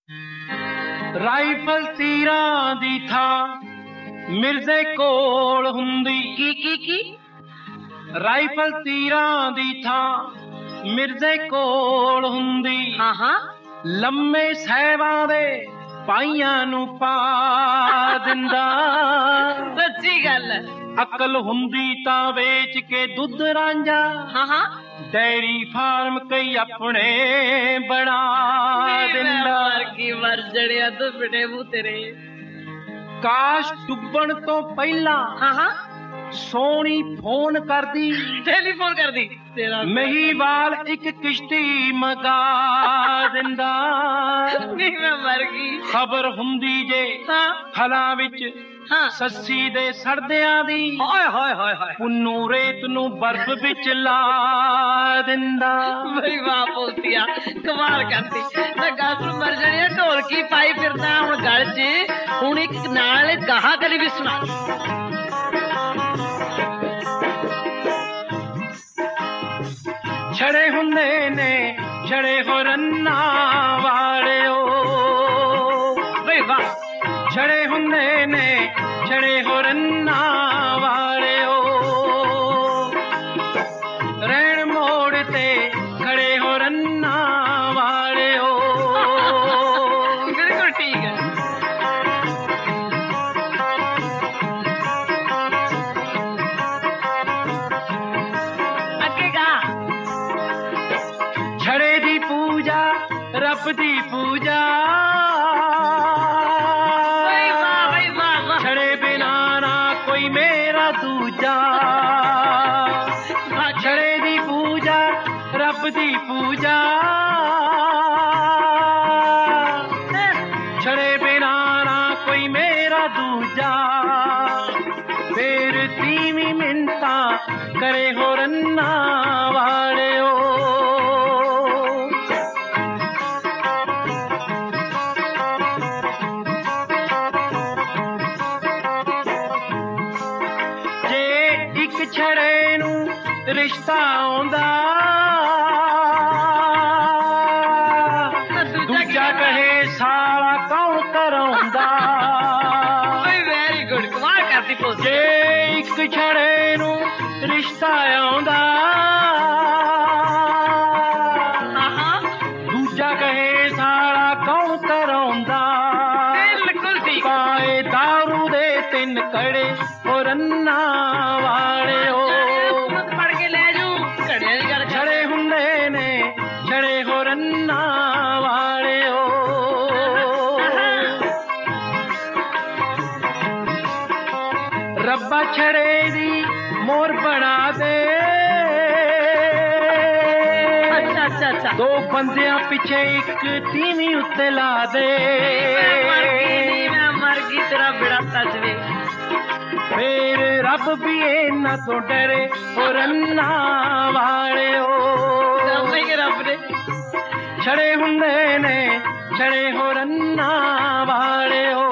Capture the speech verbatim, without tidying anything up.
Rifle ਤੀਰਾਂ ਦੀ ਥਾਂ ਮਿਰਜ਼ੇ ਕੋਲ ਹੁੰਦੀ। ਕੀ ਕੀ ਕੀ? ਰਾਈਫਲ ਤੀਰਾਂ ਦੀ ਥਾਂ ਮਿਰਜ਼ੇ ਕੋਲ ਹੁੰਦੀ। ਹਾਂ ਹਾਂ। ਲੰਮੇ ਸਾਹਿਬਾਂ ਦੇ ਪਾਈਆਂ ਨੂੰ ਪਾ ਦਿੰਦਾ। ਸੱਚੀ ਗੱਲ ਹੈ। ਅਕਲ ਹੁੰਦੀ ਤਾਂ ਵੇਚ ਕੇ ਦੁੱਧ ਰਾਂਝਾ। ਹਾਂ ਹਾਂ। ਡੈਰੀ ਫਾਰਮ ਕਈ ਆਪਣੇ ਬਣਾ ਦਿੰਦਾ। ਮਰ ਕੀ ਮਰ ਜੜਿਆ ਤੂੰ ਬਿਟੇ ਮੂੰਹ ਤੇਰੇ। ਕਾਸ਼ ਡੁੱਬਣ ਤੋਂ ਪਹਿਲਾਂ ਹਾਂ ਹਾਂ ਸੋਹਣੀ ਫੋਨ ਕਰਦੀ। ਟੈਲੀਫੋਨ ਕਰਦੀ ਤੇਰਾ ਮਹੀਵਾਲ ਇੱਕ ਕਿਸ਼ਤੀ ਮਗਾ ਦਿੰਦਾ। ਨਹੀਂ ਮੈਂ ਮਰ ਗਈ। ਖਬਰ ਹੁੰਦੀ ਜੇ ਹਾਂ ਹਲਾਂ ਵਿੱਚ ਹਾਂ ਸੱਸੀ ਦੇ ਸੜਦਿਆਂ ਦੀ। ਹਾਏ ਹਾਏ ਹਾਏ ਹਾਏ। ਪੁੰਨੂ ਰੇਤ ਨੂੰ ਬਰਫ਼ ਵਿੱਚ ਲਾ ਦਿੰਦਾ। ਬਈ ਵਾਹ ਪੋਤੀਆ ਕਮਾਲ ਕਰਦੀ। ਮੈਂ ਗਾਸ ਨੂੰ ਮਰ ਜੜਿਆ ਢੋਲਕੀ ਪਾਈ ਫਿਰਦਾ ਹੁਣ ਗਲ 'ਚ। ਹੁਣ ਇੱਕ ਨਾਲ ਗਾਹਾਂ ਕਦੀ ਵੀ ਸੁਣਾ। ਛੜੇ ਹੁੰਦੇ ਨੇ ਛੜੇ ਹੋ ਰੰਨਾਂ ਵਾਲਿਓ। ਬਈ ਵਾਹ। ਛੜੇ ਹੁੰਦੇ ਨੇ ਛੜੇ ਹੋ ਰੰਨਾਂ ਵਾਲਿਓ। ਰਹਿਣ ਮੋੜ ਤੇ ਖੜੇ ਹੋ ਰੰਨਾਂ ਵਾਲਿਓ। ਬਿਲਕੁਲ ਠੀਕ ਹੈ। ਅੱਗੇ ਗਾ। ਛੜੇ ਦੀ ਪੂਜਾ ਰੱਬ ਦੀ ਪੂਜਾ। ਬਈ ਵਾਹ ਬਈ ਵਾਹ ਵਾਹ। ਛੜੇ ਬਿਨਾ ਨਾ ਕੋਈ ਮੇਰਾ ਦੂਜਾ। ਛੜੇ ਦੀ ਪੂਜਾ ਰੱਬ ਦੀ ਪੂਜਾ। ਛੜੇ ਬਿਨਾ ਨਾ ਕੋਈ ਮੇਰਾ ਦੂਜਾ। ਫੇਰ ਤੀਵੀਂ ਮਿੰਤਾਂ ਕਰੇ ਹੋ ਰੰਨਾਂ ਵਾਲਿਓ। ਛੜੇ ਨੂੰ ਰਿਸ਼ਤਾ ਆਉਂਦਾ। ਦੂਜਾ ਕਹੇ ਸਾਲਾ ਕੌਣ ਕਰਾਉਂਦਾ। ਵੈਰੀ ਗੁੱਡ ਕਮਾਲ ਕਰਦੀ ਪੋਤੀ। ਜੇ ਇੱਕ ਛੜੇ ਨੂੰ ਰਿਸ਼ਤਾ ਆਉਂਦਾ। ਦੂਜਾ ਕਹੇ ਸਾਲਾ ਕੌਣ ਕਰਾਉਂਦਾ। ਬਿਲਕੁਲ ਠੀਕ। ਪਾਏ ਦਾਰੂ ਦੇ ਤਿੰਨ ਕੜੇ ਹੋ ਰੰਨਾਂ ਵਾਲਿਓ। ਪੜ ਕੇ ਲੈ ਜੂ ਘੜਿਆਂ ਦੀ ਗੱਲ। ਛੜੇ ਹੁੰਦੇ ਨੇ ਛੜੇ ਹੋ ਰੰਨਾਂ ਵਾਲਿਓ। ਰੱਬਾ ਛੜੇ ਦੀ ਮੋਰ ਬਣਾ ਦੇ। ਅੱਛਾ ਅੱਛਾ ਅੱਛਾ। ਦੋ ਬੰਦਿਆਂ ਪਿੱਛੇ ਇੱਕ ਤੀਵੀਂ ਉੱਤੇ ਲਾ ਦੇ। ਮਰ ਗਈ ਮੈਂ ਮਰ ਗਈ ਤੇਰਾ ਬਿੜਾ ਤਜਵੇ। ਫੇਰ ਰੱਬ ਵੀ ਇਹਨਾਂ ਤੋਂ ਡਰੇ ਹੋ ਰੰਨਾਂ ਵਾਲਿਓ। ਸਮਝ ਰੱਬ ਨੇ। ਛੜੇ ਹੁੰਦੇ ਨੇ ਛੜੇ ਹੋ ਰੰਨਾਂ ਵਾਲਿਓ।